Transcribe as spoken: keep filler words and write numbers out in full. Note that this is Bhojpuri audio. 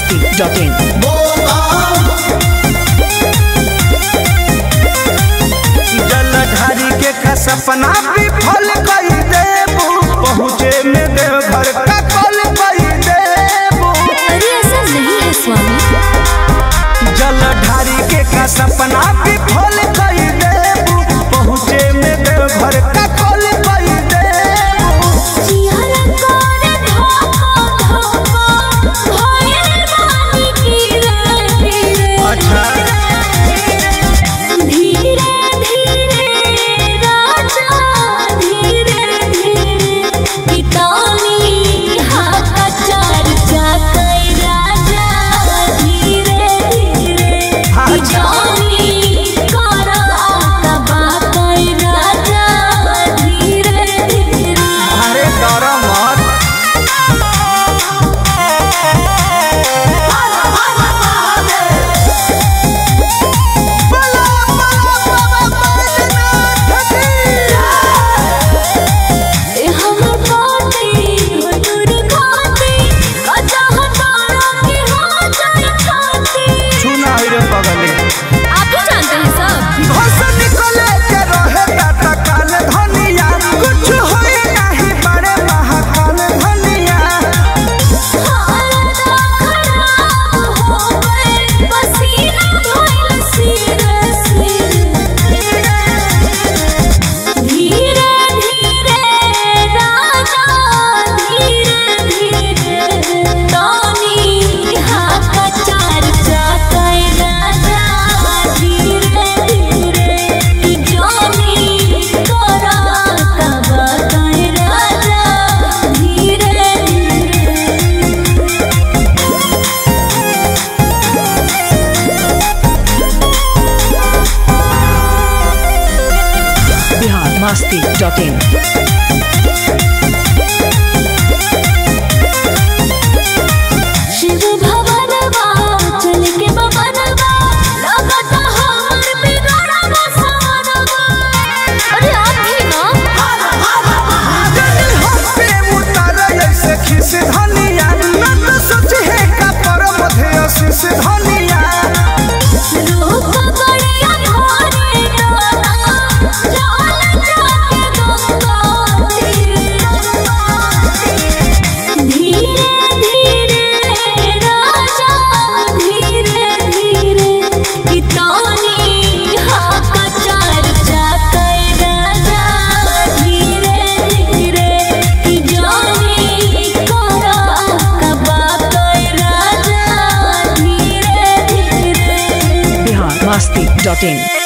मस्ती डॉट इन। जलधारी के का सपना विफल कई देबू, पहुँचे में देवघर का कल कई देबू। अरे ऐसा नहीं है स्वामी। जलधारी के का सपना विफल कई देबू, पहुँचे में देवघर का कल कई देबू। जियारा कोरे धोखा धोखा भयल बानी की रे धीरे। अच्छा धीरे धीरे राजा धीरे धीरे पितानी हाथ चार चाकई राजा धीरे धीरे पितानी करा तबा कई राजा धीरे धीरे। अरे डर मत। ए हम पाती हो दूर खाती कजा हटारा के हो जाए खाती। सुना रे बगले आप ही जानते हैं सब। घोष निकले के रहे दाता काल धनिया, कुछ होए नहीं बड़े महाकाल धनिया। हालत खराब हो गए पसीना धोइल सिरे सिरे। धीरे धीरे राजा धीरे धीरे तानी हाथ चार चाकई राजा धीरे धीरे कि जानी करा तबा कई राजा धीरे धीरे। Bihar Masti dot in. शिव भवनवा चल के बबनवा लगत हमर बिगड़वा सवनवा। अरे आप भी ना जनी हम पे मुतारा ऐसे खिस धनिया, न तो सोच है का पर मध्य आशीष धनिया। रूप बढ़िया घोरे डाला जाल जाके गंगा तीरे। धीरे धीरे राजा धीरे धीरे पितानी हाथ चार चाकई राजा धीरे धीरे कि जानी करा कबा कई राजा धीरे धीरे। बिहार मस्ती डॉट इन।